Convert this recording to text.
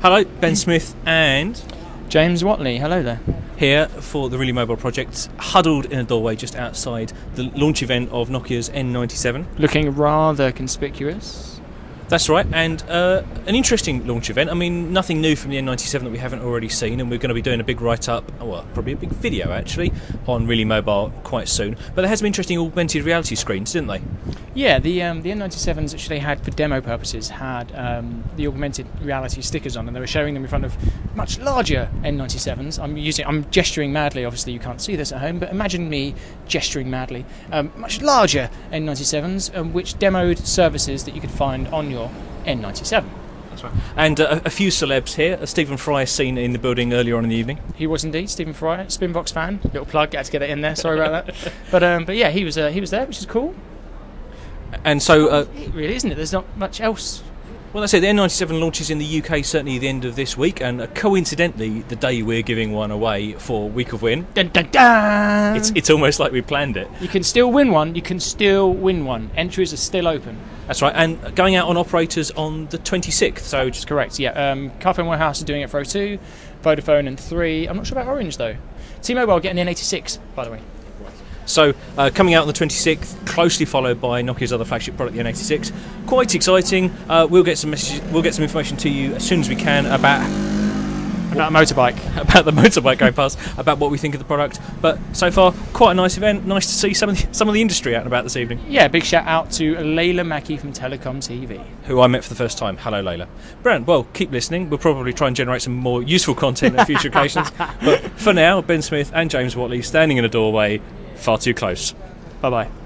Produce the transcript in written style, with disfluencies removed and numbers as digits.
Hello, Ben Smith and James Watley. Hello there. Here for the Really Mobile project, huddled in a doorway just outside the launch event of Nokia's N97. Looking rather conspicuous. That's right, and an interesting launch event. I mean, nothing new from the N97 that we haven't already seen, and we're going to be doing a big write-up, well, probably a big video actually, on Really Mobile quite soon. But they had some interesting augmented reality screens, didn't they? Yeah, the N97s actually had, for demo purposes, had the augmented reality stickers on, and they were showing them in front of much larger N97s. I'm gesturing madly, obviously you can't see this at home, but imagine me gesturing madly. Much larger N97s, which demoed services that you could find on your N97. That's right. And a few celebs here. Stephen Fry seen in the building earlier on in the evening. He was indeed, Stephen Fry, Spinbox fan. Little plug, had to get it in there. Sorry about that. But yeah, he was there, which is cool. And so, it really isn't it? There's not much else. Well, that's it. The N97 launches in the UK certainly the end of this week, and coincidentally, the day we're giving one away for Week of Win. Dun, dun, dun. It's almost like we planned it. You can still win one. Entries are still open. That's right, and going out on operators on the 26th. So, which is correct. Yeah, Carphone Warehouse are doing it for O2, Vodafone and 3. I'm not sure about Orange though. T-Mobile getting an N86, by the way. So, coming out on the 26th, closely followed by Nokia's other flagship product, the N86. Quite exciting. We'll get some information to you as soon as we can about a motorbike, about the motorbike going past, about what we think of the product. But so far, quite a nice event. Nice to see some of the industry out and about this evening. Yeah, big shout out to Layla Mackey from Telecom TV, who I met for the first time. Hello, Layla. Brent, well, keep listening. We'll probably try and generate some more useful content on future occasions. But for now, Ben Smith and James Watley standing in a doorway, far too close. Bye bye.